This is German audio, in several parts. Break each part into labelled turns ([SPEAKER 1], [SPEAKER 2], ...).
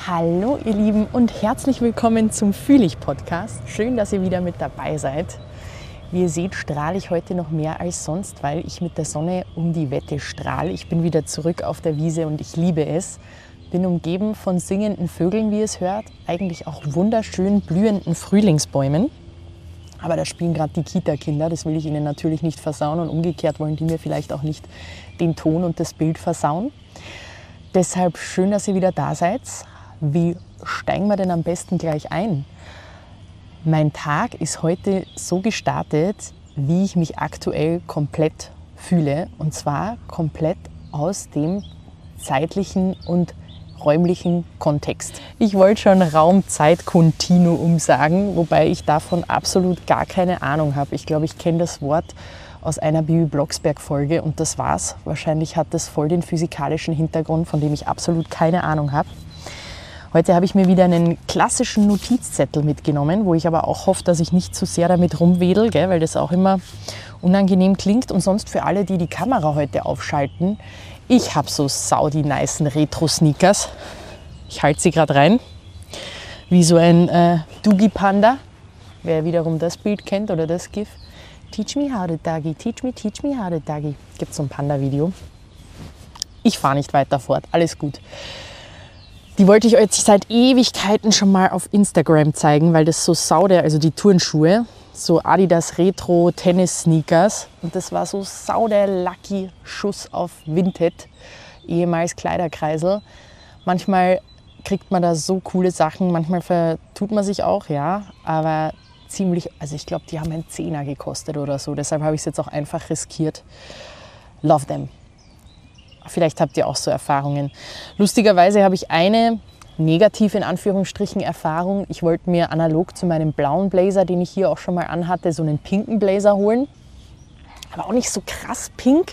[SPEAKER 1] Hallo ihr Lieben und herzlich willkommen zum Fühlig-Podcast. Schön, dass ihr wieder mit dabei seid. Wie ihr seht, strahle ich heute noch mehr als sonst, weil ich mit der Sonne um die Wette strahle. Ich bin wieder zurück auf der Wiese und ich liebe es. Bin umgeben von singenden Vögeln, wie ihr es hört, eigentlich auch wunderschön blühenden Frühlingsbäumen. Aber da spielen gerade die Kita-Kinder, das will ich ihnen natürlich nicht versauen und umgekehrt wollen die mir vielleicht auch nicht den Ton und das Bild versauen. Deshalb schön, dass ihr wieder da seid. Wie steigen wir denn am besten gleich ein? Mein Tag ist heute so gestartet, wie ich mich aktuell komplett fühle. Und zwar komplett aus dem zeitlichen und räumlichen Kontext. Ich wollte schon Raum-Zeit-Kontinuum sagen, wobei ich davon absolut gar keine Ahnung habe. Ich glaube, ich kenne das Wort aus einer Bibi Blocksberg-Folge und das war's. Wahrscheinlich hat das voll den physikalischen Hintergrund, von dem ich absolut keine Ahnung habe. Heute habe ich mir wieder einen klassischen Notizzettel mitgenommen, wo ich aber auch hoffe, dass ich nicht zu sehr damit rumwedel, gell, weil das auch immer unangenehm klingt. Und sonst für alle, die die Kamera heute aufschalten, ich habe so die nicen Retro-Sneakers. Ich halte sie gerade rein, wie so ein Doogie-Panda. Wer wiederum das Bild kennt oder das GIF. Teach me how to doggy, teach me how to doggy. Gibt so ein Panda-Video. Ich fahre nicht weiter fort, alles gut. Die wollte ich euch seit Ewigkeiten schon mal auf Instagram zeigen, weil das so also die Turnschuhe, so Adidas Retro Tennis Sneakers. Und das war so der lucky Schuss auf Vinted, ehemals Kleiderkreisel. Manchmal kriegt man da so coole Sachen, manchmal vertut man sich auch, ja, aber ziemlich, also ich glaube, die haben einen Zehner gekostet oder so, deshalb habe ich es jetzt auch einfach riskiert. Love them. Vielleicht habt ihr auch so Erfahrungen. Lustigerweise habe ich eine negative, in Anführungsstrichen, Erfahrung. Ich wollte mir analog zu meinem blauen Blazer, den ich hier auch schon mal anhatte, so einen pinken Blazer holen. Aber auch nicht so krass pink.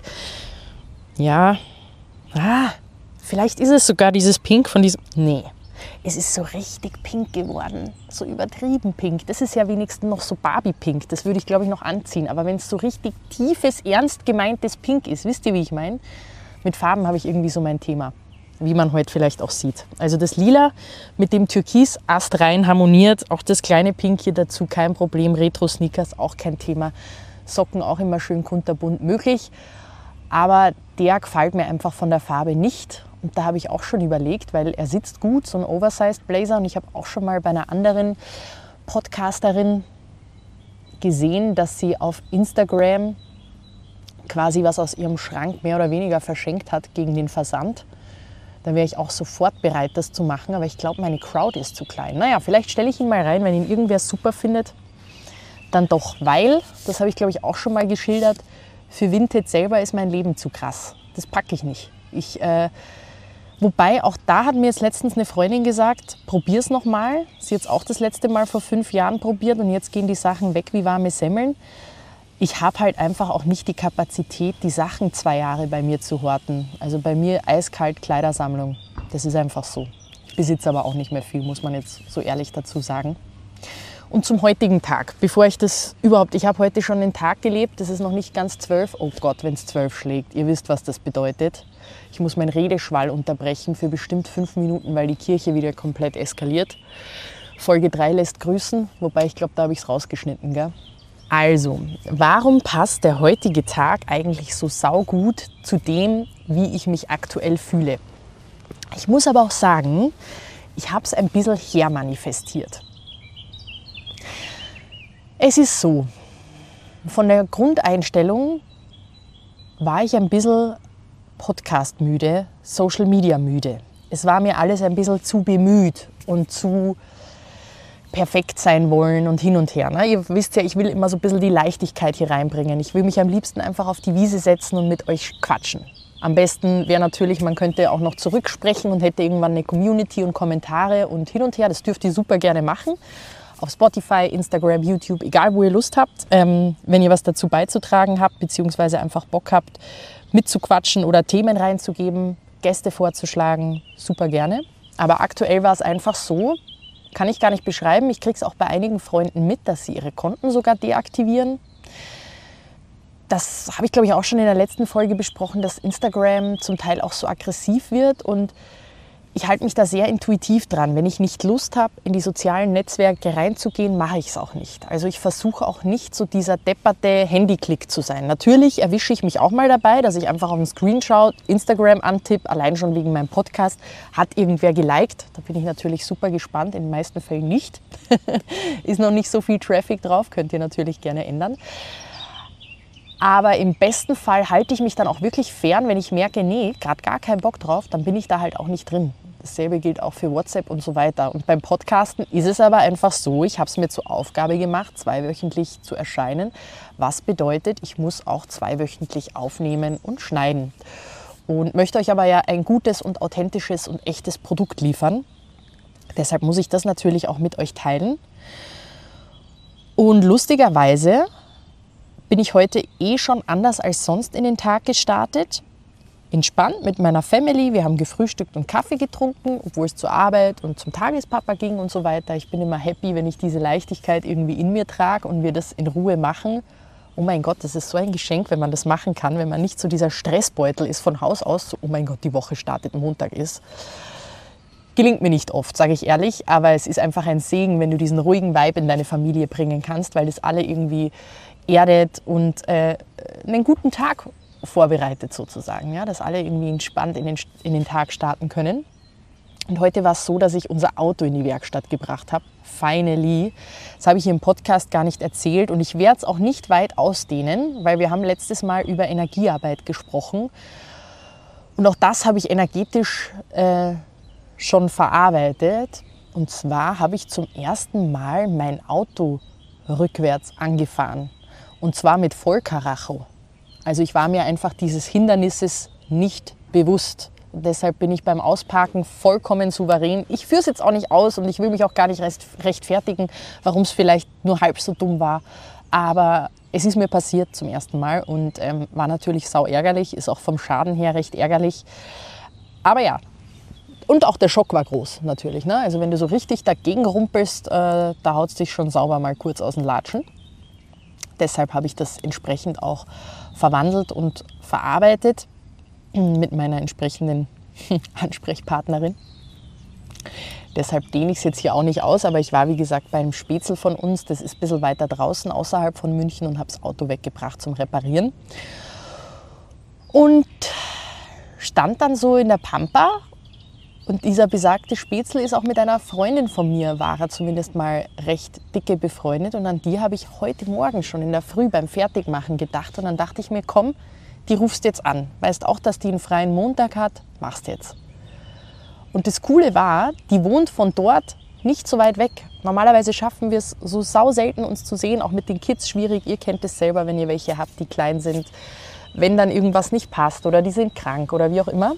[SPEAKER 1] Ja, vielleicht ist es sogar dieses Pink von diesem... Nee, es ist so richtig pink geworden. So übertrieben pink. Das ist ja wenigstens noch so Barbie-Pink. Das würde ich, glaube ich, noch anziehen. Aber wenn es so richtig tiefes, ernst gemeintes Pink ist, wisst ihr, wie ich meine? Mit Farben habe ich irgendwie so mein Thema, wie man heute vielleicht auch sieht. Also das Lila mit dem Türkis astrein harmoniert, auch das kleine Pink hier dazu, kein Problem. Retro-Sneakers auch kein Thema. Socken auch immer schön kunterbunt möglich. Aber der gefällt mir einfach von der Farbe nicht. Und da habe ich auch schon überlegt, weil er sitzt gut, so ein Oversized Blazer. Und ich habe auch schon mal bei einer anderen Podcasterin gesehen, dass sie auf Instagram quasi was aus ihrem Schrank mehr oder weniger verschenkt hat gegen den Versand. Da wäre ich auch sofort bereit, das zu machen, aber ich glaube, meine Crowd ist zu klein. Naja, vielleicht stelle ich ihn mal rein, wenn ihn irgendwer super findet, dann doch, weil, das habe ich glaube ich auch schon mal geschildert, für Vinted selber ist mein Leben zu krass. Das packe ich nicht. Wobei, auch da hat mir jetzt letztens eine Freundin gesagt, probier es nochmal. Sie hat es auch das letzte Mal vor 5 Jahren probiert und jetzt gehen die Sachen weg wie warme Semmeln. Ich habe halt einfach auch nicht die Kapazität, die Sachen 2 Jahre bei mir zu horten. Also bei mir eiskalt Kleidersammlung. Das ist einfach so. Ich besitze aber auch nicht mehr viel, muss man jetzt so ehrlich dazu sagen. Und zum heutigen Tag, bevor ich ich habe heute schon den Tag gelebt, das ist noch nicht ganz 12. Oh Gott, wenn es 12 schlägt, ihr wisst, was das bedeutet. Ich muss meinen Redeschwall unterbrechen für bestimmt 5 Minuten, weil die Kirche wieder komplett eskaliert. Folge 3 lässt grüßen, wobei ich glaube, da habe ich es rausgeschnitten, gell? Also, warum passt der heutige Tag eigentlich so saugut zu dem, wie ich mich aktuell fühle? Ich muss aber auch sagen, ich habe es ein bisschen hermanifestiert. Es ist so, von der Grundeinstellung war ich ein bisschen Podcast-müde, Social-Media-müde. Es war mir alles ein bisschen zu bemüht und zu perfekt sein wollen und hin und her. Ne? Ihr wisst ja, ich will immer so ein bisschen die Leichtigkeit hier reinbringen. Ich will mich am liebsten einfach auf die Wiese setzen und mit euch quatschen. Am besten wäre natürlich, man könnte auch noch zurücksprechen und hätte irgendwann eine Community und Kommentare und hin und her. Das dürft ihr super gerne machen. Auf Spotify, Instagram, YouTube, egal wo ihr Lust habt. Wenn ihr was dazu beizutragen habt, beziehungsweise einfach Bock habt, mitzuquatschen oder Themen reinzugeben, Gäste vorzuschlagen, super gerne. Aber aktuell war es einfach so, kann ich gar nicht beschreiben. Ich kriege es auch bei einigen Freunden mit, dass sie ihre Konten sogar deaktivieren. Das habe ich, glaube ich, auch schon in der letzten Folge besprochen, dass Instagram zum Teil auch so aggressiv wird. Und ich halte mich da sehr intuitiv dran. Wenn ich nicht Lust habe, in die sozialen Netzwerke reinzugehen, mache ich es auch nicht. Also ich versuche auch nicht so dieser depperte Handyklick zu sein. Natürlich erwische ich mich auch mal dabei, dass ich einfach auf den Screen schaue, Instagram antippe, allein schon wegen meinem Podcast. Hat irgendwer geliked? Da bin ich natürlich super gespannt, in den meisten Fällen nicht. Ist noch nicht so viel Traffic drauf, könnt ihr natürlich gerne ändern. Aber im besten Fall halte ich mich dann auch wirklich fern, wenn ich merke, nee, gerade gar keinen Bock drauf, dann bin ich da halt auch nicht drin. Dasselbe gilt auch für WhatsApp und so weiter. Und beim Podcasten ist es aber einfach so, ich habe es mir zur Aufgabe gemacht, 2-wöchentlich zu erscheinen. Was bedeutet, ich muss auch 2-wöchentlich aufnehmen und schneiden. Und möchte euch aber ja ein gutes und authentisches und echtes Produkt liefern. Deshalb muss ich das natürlich auch mit euch teilen. Und lustigerweise bin ich heute schon anders als sonst in den Tag gestartet. Entspannt mit meiner Family. Wir haben gefrühstückt und Kaffee getrunken, obwohl es zur Arbeit und zum Tagespapa ging und so weiter. Ich bin immer happy, wenn ich diese Leichtigkeit irgendwie in mir trage und wir das in Ruhe machen. Oh mein Gott, das ist so ein Geschenk, wenn man das machen kann, wenn man nicht so dieser Stressbeutel ist von Haus aus, so, oh mein Gott, die Woche startet, Montag ist. Gelingt mir nicht oft, sage ich ehrlich, aber es ist einfach ein Segen, wenn du diesen ruhigen Vibe in deine Familie bringen kannst, weil das alle irgendwie erdet und einen guten Tag vorbereitet sozusagen, ja, dass alle irgendwie entspannt in den Tag starten können. Und heute war es so, dass ich unser Auto in die Werkstatt gebracht habe. Finally. Das habe ich im Podcast gar nicht erzählt und ich werde es auch nicht weit ausdehnen, weil wir haben letztes Mal über Energiearbeit gesprochen. Und auch das habe ich energetisch schon verarbeitet. Und zwar habe ich zum ersten Mal mein Auto rückwärts angefahren. Und zwar mit Vollkaracho. Also ich war mir einfach dieses Hindernisses nicht bewusst. Und deshalb bin ich beim Ausparken vollkommen souverän. Ich führe es jetzt auch nicht aus und ich will mich auch gar nicht rechtfertigen, warum es vielleicht nur halb so dumm war. Aber es ist mir passiert zum ersten Mal und war natürlich sau ärgerlich, ist auch vom Schaden her recht ärgerlich. Aber ja, und auch der Schock war groß natürlich. Ne? Also wenn du so richtig dagegen rumpelst, da haut es dich schon sauber mal kurz aus den Latschen. Deshalb habe ich das entsprechend auch verwandelt und verarbeitet mit meiner entsprechenden Ansprechpartnerin. Deshalb dehne ich es jetzt hier auch nicht aus, aber ich war wie gesagt bei einem Spätzl von uns, das ist ein bisschen weiter draußen, außerhalb von München und habe das Auto weggebracht zum Reparieren. Und stand dann so in der Pampa und dieser besagte Spätzl ist auch mit einer Freundin von mir, war er zumindest mal recht dicke befreundet und an die habe ich heute Morgen schon in der Früh beim Fertigmachen gedacht und dann dachte ich mir, komm, die rufst jetzt an. Weißt auch, dass die einen freien Montag hat, machst jetzt. Und das Coole war, die wohnt von dort nicht so weit weg. Normalerweise schaffen wir es so sau selten, uns zu sehen, auch mit den Kids schwierig. Ihr kennt es selber, wenn ihr welche habt, die klein sind. Wenn dann irgendwas nicht passt oder die sind krank oder wie auch immer.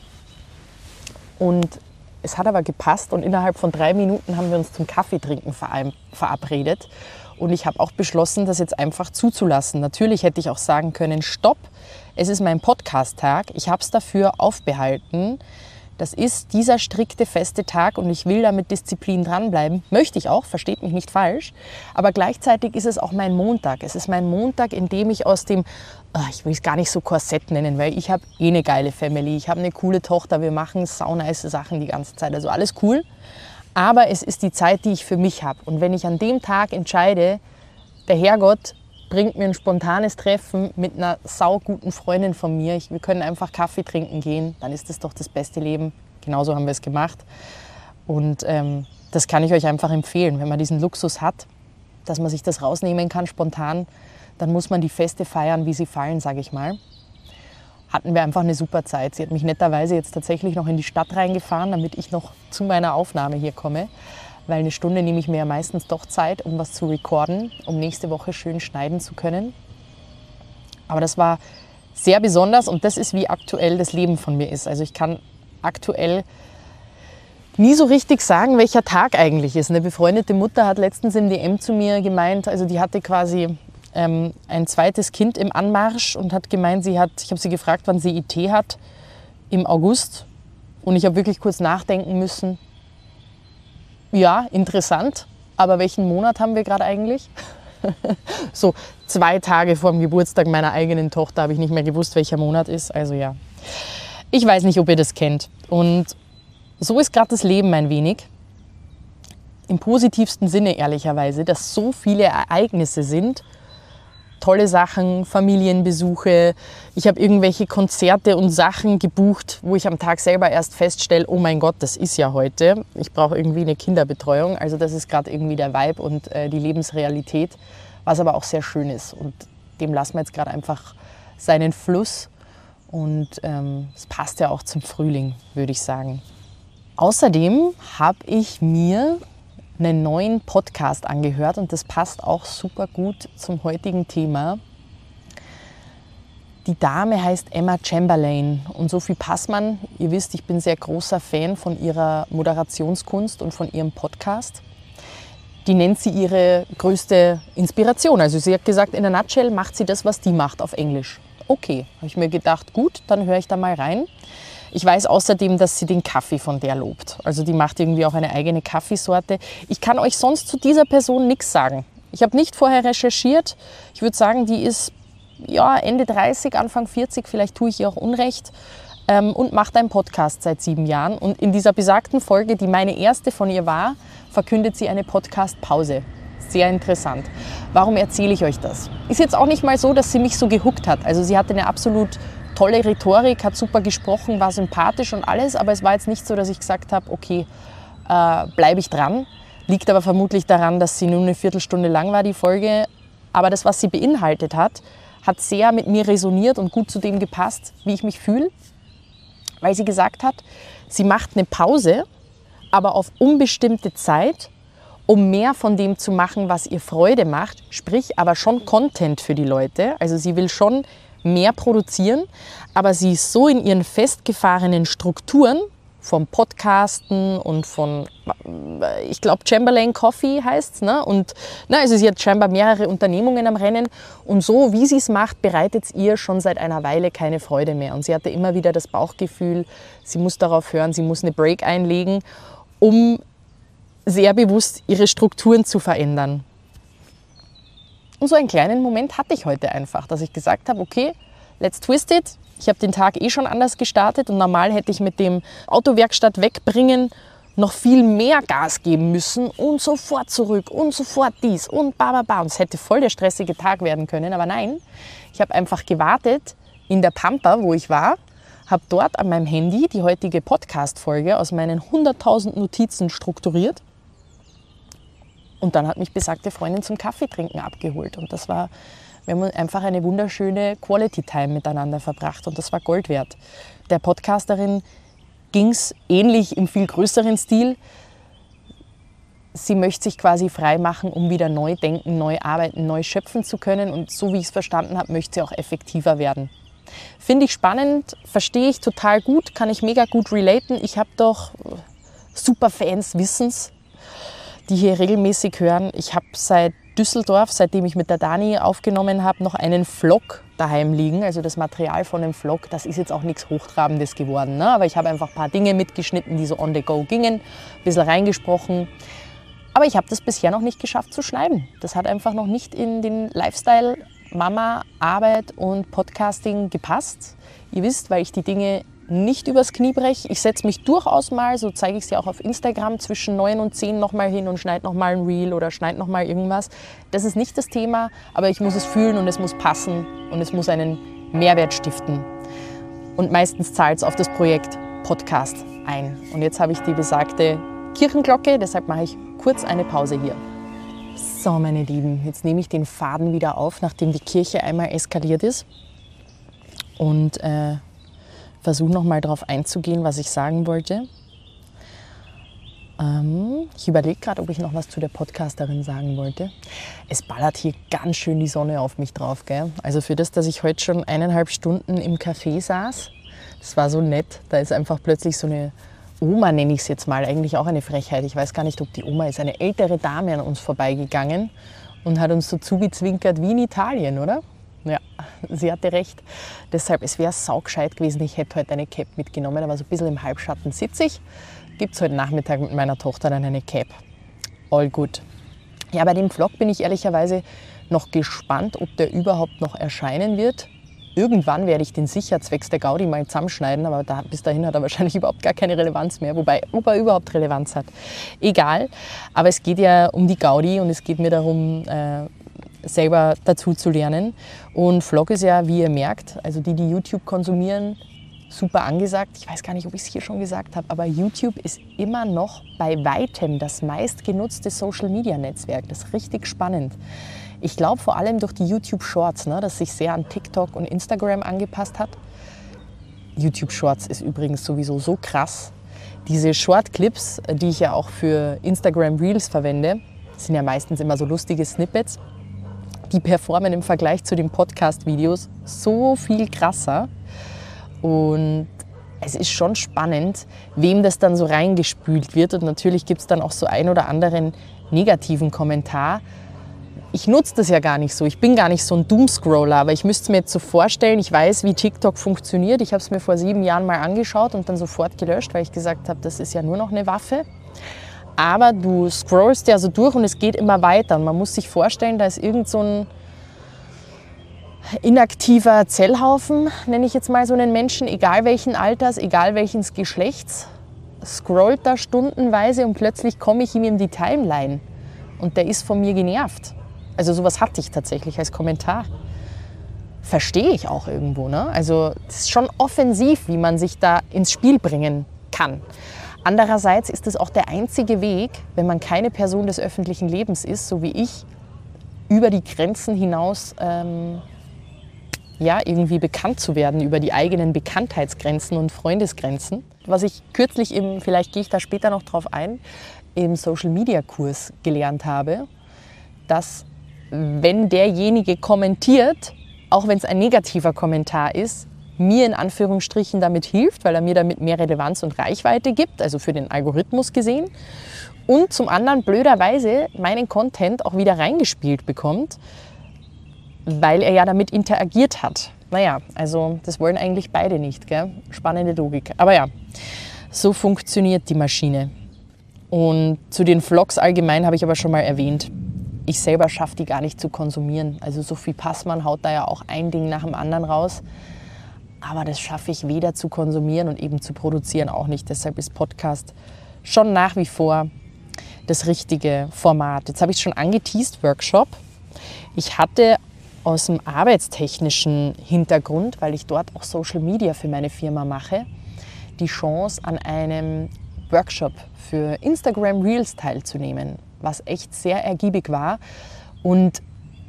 [SPEAKER 1] Und es hat aber gepasst und innerhalb von 3 Minuten haben wir uns zum Kaffeetrinken verabredet. Und ich habe auch beschlossen, das jetzt einfach zuzulassen. Natürlich hätte ich auch sagen können, stopp, es ist mein Podcast-Tag. Ich habe es dafür aufbehalten. Das ist dieser strikte, feste Tag und ich will da mit Disziplin dranbleiben. Möchte ich auch, versteht mich nicht falsch. Aber gleichzeitig ist es auch mein Montag. Es ist mein Montag, in dem ich aus dem, ich will es gar nicht so Korsett nennen, weil ich habe eine geile Family. Ich habe eine coole Tochter, wir machen saunice Sachen die ganze Zeit. Also alles cool. Aber es ist die Zeit, die ich für mich habe. Und wenn ich an dem Tag entscheide, der Herrgott bringt mir ein spontanes Treffen mit einer sauguten Freundin von mir, wir können einfach Kaffee trinken gehen, dann ist das doch das beste Leben. Genauso haben wir es gemacht. Und das kann ich euch einfach empfehlen. Wenn man diesen Luxus hat, dass man sich das rausnehmen kann spontan, dann muss man die Feste feiern, wie sie fallen, sage ich mal. Hatten wir einfach eine super Zeit. Sie hat mich netterweise jetzt tatsächlich noch in die Stadt reingefahren, damit ich noch zu meiner Aufnahme hier komme. Weil eine Stunde nehme ich mir ja meistens doch Zeit, um was zu recorden, um nächste Woche schön schneiden zu können. Aber das war sehr besonders und das ist, wie aktuell das Leben von mir ist. Also ich kann aktuell nie so richtig sagen, welcher Tag eigentlich ist. Eine befreundete Mutter hat letztens im DM zu mir gemeint, also die hatte quasi ein zweites Kind im Anmarsch und hat gemeint, ich habe sie gefragt, wann sie IT hat, im August. Und ich habe wirklich kurz nachdenken müssen. Ja, interessant, aber welchen Monat haben wir gerade eigentlich? So 2 Tage vor dem Geburtstag meiner eigenen Tochter habe ich nicht mehr gewusst, welcher Monat ist. Also ja, ich weiß nicht, ob ihr das kennt. Und so ist gerade das Leben ein wenig. Im positivsten Sinne ehrlicherweise, dass so viele Ereignisse sind. Tolle Sachen, Familienbesuche. Ich habe irgendwelche Konzerte und Sachen gebucht, wo ich am Tag selber erst feststelle, oh mein Gott, das ist ja heute. Ich brauche irgendwie eine Kinderbetreuung. Also das ist gerade irgendwie der Vibe und die Lebensrealität, was aber auch sehr schön ist. Und dem lassen wir jetzt gerade einfach seinen Fluss. Und es passt ja auch zum Frühling, würde ich sagen. Außerdem habe ich mir einen neuen Podcast angehört und das passt auch super gut zum heutigen Thema. Die Dame heißt Emma Chamberlain und Sophie Passmann, ihr wisst, ich bin sehr großer Fan von ihrer Moderationskunst und von ihrem Podcast. Die nennt sie ihre größte Inspiration. Also sie hat gesagt, in der Nutshell macht sie das, was die macht auf Englisch. Okay, habe ich mir gedacht, gut, dann höre ich da mal rein. Ich weiß außerdem, dass sie den Kaffee von der lobt. Also die macht irgendwie auch eine eigene Kaffeesorte. Ich kann euch sonst zu dieser Person nichts sagen. Ich habe nicht vorher recherchiert. Ich würde sagen, die ist Ende 30, Anfang 40, vielleicht tue ich ihr auch Unrecht, und macht einen Podcast seit 7 Jahren. Und in dieser besagten Folge, die meine erste von ihr war, verkündet sie eine Podcast-Pause. Sehr interessant. Warum erzähle ich euch das? Ist jetzt auch nicht mal so, dass sie mich so gehuckt hat. Also sie hatte eine absolut tolle Rhetorik, hat super gesprochen, war sympathisch und alles, aber es war jetzt nicht so, dass ich gesagt habe, okay, bleibe ich dran. Liegt aber vermutlich daran, dass sie nur eine Viertelstunde lang war, die Folge. Aber das, was sie beinhaltet hat, hat sehr mit mir resoniert und gut zu dem gepasst, wie ich mich fühle. Weil sie gesagt hat, sie macht eine Pause, aber auf unbestimmte Zeit, um mehr von dem zu machen, was ihr Freude macht, sprich aber schon Content für die Leute. Also sie will schon mehr produzieren, aber sie ist so in ihren festgefahrenen Strukturen vom Podcasten und von, ich glaube, Chamberlain Coffee heißt es, ne? Und also sie hat scheinbar mehrere Unternehmungen am Rennen und so, wie sie es macht, bereitet es ihr schon seit einer Weile keine Freude mehr. Und sie hatte immer wieder das Bauchgefühl, sie muss darauf hören, sie muss eine Break einlegen, um sehr bewusst ihre Strukturen zu verändern. Und so einen kleinen Moment hatte ich heute einfach, dass ich gesagt habe, okay, let's twist it. Ich habe den Tag schon anders gestartet und normal hätte ich mit dem Autowerkstatt wegbringen noch viel mehr Gas geben müssen und sofort zurück und sofort dies und bababa. Und es hätte voll der stressige Tag werden können, aber nein, ich habe einfach gewartet in der Pampa, wo ich war, habe dort an meinem Handy die heutige Podcast-Folge aus meinen 100.000 Notizen strukturiert. Und dann hat mich besagte Freundin zum Kaffeetrinken abgeholt. Und wir haben einfach eine wunderschöne Quality Time miteinander verbracht. Und das war Gold wert. Der Podcasterin ging es ähnlich im viel größeren Stil. Sie möchte sich quasi frei machen, um wieder neu denken, neu arbeiten, neu schöpfen zu können. Und so wie ich es verstanden habe, möchte sie auch effektiver werden. Finde ich spannend, verstehe ich total gut, kann ich mega gut relaten. Ich habe doch super Fans Wissens, die hier regelmäßig hören. Ich habe seit Düsseldorf, seitdem ich mit der Dani aufgenommen habe, noch einen Vlog daheim liegen. Also das Material von dem Vlog, das ist jetzt auch nichts Hochtrabendes geworden, ne? Aber ich habe einfach ein paar Dinge mitgeschnitten, die so on the go gingen, ein bisschen reingesprochen. Aber ich habe das bisher noch nicht geschafft zu schneiden. Das hat einfach noch nicht in den Lifestyle Mama, Arbeit und Podcasting gepasst. Ihr wisst, weil ich die Dinge nicht übers Knie breche. Ich setze mich durchaus mal, so zeige ich es ja auch auf Instagram, zwischen 9 und 10 nochmal hin und schneide nochmal ein Reel oder schneide nochmal irgendwas. Das ist nicht das Thema, aber ich muss es fühlen und es muss passen und es muss einen Mehrwert stiften. Und meistens zahlt es auf das Projekt Podcast ein. Und jetzt habe ich die besagte Kirchenglocke, deshalb mache ich kurz eine Pause hier. So, meine Lieben, jetzt nehme ich den Faden wieder auf, nachdem die Kirche einmal eskaliert ist. Und versuche nochmal darauf einzugehen, was ich sagen wollte. Ich überlege gerade, ob ich noch was zu der Podcasterin sagen wollte. Es ballert hier ganz schön die Sonne auf mich drauf, gell? Also für das, dass ich heute schon 1,5 Stunden im Café saß, das war so nett. Da ist einfach plötzlich so eine Oma, nenne ich es jetzt mal, eigentlich auch eine Frechheit. Ich weiß gar nicht, ob die Oma ist. Eine ältere Dame an uns vorbeigegangen und hat uns so zugezwinkert wie in Italien, oder? Ja, sie hatte recht. Deshalb, es wäre saugescheit gewesen, ich hätte heute eine Cap mitgenommen, aber so ein bisschen im Halbschatten sitze ich. Gibt es heute Nachmittag mit meiner Tochter dann eine Cap. All good. Ja, bei dem Vlog bin ich ehrlicherweise noch gespannt, ob der überhaupt noch erscheinen wird. irgendwann werde ich den sicher zwecks der Gaudi mal zusammenschneiden, aber bis dahin hat er wahrscheinlich überhaupt gar keine Relevanz mehr. Wobei, ob er überhaupt Relevanz hat, egal. Aber es geht ja um die Gaudi und es geht mir darum, selber dazu zu lernen. Und Vlog ist ja, wie ihr merkt, also die YouTube konsumieren, super angesagt. Ich weiß gar nicht, ob ich es hier schon gesagt habe, aber YouTube ist immer noch bei weitem das meistgenutzte Social-Media-Netzwerk. Das ist richtig spannend. Ich glaube vor allem durch die YouTube Shorts, ne, das sich sehr an TikTok und Instagram angepasst hat. YouTube Shorts ist übrigens sowieso so krass. Diese Short-Clips, die ich ja auch für Instagram Reels verwende, sind ja meistens immer so lustige Snippets. Die performen im Vergleich zu den Podcast-Videos so viel krasser. Und es ist schon spannend, wem das dann so reingespült wird. Und natürlich gibt es dann auch so ein oder anderen negativen Kommentar. Ich nutze das ja gar nicht so. Ich bin gar nicht so ein Doomscroller, aber ich müsste es mir jetzt so vorstellen, ich weiß, wie TikTok funktioniert. Ich habe es mir vor 7 Jahren mal angeschaut und dann sofort gelöscht, weil ich gesagt habe, das ist ja nur noch eine Waffe. Aber du scrollst ja so durch und es geht immer weiter. Und man muss sich vorstellen, da ist irgend so ein inaktiver Zellhaufen, nenne ich jetzt mal so einen Menschen, egal welchen Alters, egal welchen Geschlechts, scrollt da stundenweise und plötzlich komme ich ihm in die Timeline und der ist von mir genervt. Also sowas hatte ich tatsächlich als Kommentar. Verstehe ich auch irgendwo, ne? Also es ist schon offensiv, wie man sich da ins Spiel bringen kann. Andererseits ist es auch der einzige Weg, wenn man keine Person des öffentlichen Lebens ist, so wie ich, über die Grenzen hinaus irgendwie bekannt zu werden, über die eigenen Bekanntheitsgrenzen und Freundesgrenzen. Was ich kürzlich vielleicht gehe ich da später noch drauf ein, im Social-Media-Kurs gelernt habe, dass wenn derjenige kommentiert, auch wenn es ein negativer Kommentar ist, mir in Anführungsstrichen damit hilft, weil er mir damit mehr Relevanz und Reichweite gibt, also für den Algorithmus gesehen, und zum anderen blöderweise meinen Content auch wieder reingespielt bekommt, weil er ja damit interagiert hat. Naja, also das wollen eigentlich beide nicht, gell? Spannende Logik. Aber ja, so funktioniert die Maschine. Und zu den Vlogs allgemein habe ich aber schon mal erwähnt, ich selber schaffe die gar nicht zu konsumieren. Also Sophie Passmann haut da ja auch ein Ding nach dem anderen raus. Aber das schaffe ich weder zu konsumieren und eben zu produzieren auch nicht. Deshalb ist Podcast schon nach wie vor das richtige Format. Jetzt habe ich es schon angeteased, Workshop. Ich hatte aus dem arbeitstechnischen Hintergrund, weil ich dort auch Social Media für meine Firma mache, die Chance, an einem Workshop für Instagram Reels teilzunehmen, was echt sehr ergiebig war. Und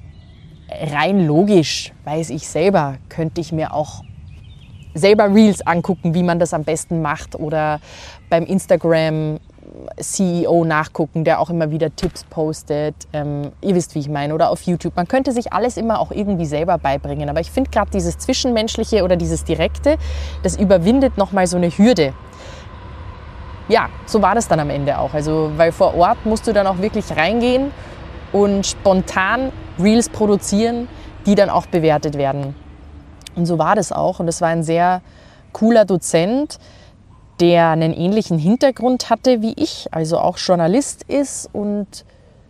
[SPEAKER 1] rein logisch, weiß ich selber, könnte ich mir auch selber Reels angucken, wie man das am besten macht, oder beim Instagram CEO nachgucken, der auch immer wieder Tipps postet. Ihr wisst, wie ich meine. Oder auf YouTube. Man könnte sich alles immer auch irgendwie selber beibringen. Aber ich finde gerade dieses Zwischenmenschliche oder dieses Direkte, das überwindet nochmal so eine Hürde. Ja, so war das dann am Ende auch. Also, weil vor Ort musst du dann auch wirklich reingehen und spontan Reels produzieren, die dann auch bewertet werden. Und so war das auch. Und das war ein sehr cooler Dozent, der einen ähnlichen Hintergrund hatte wie ich, also auch Journalist ist und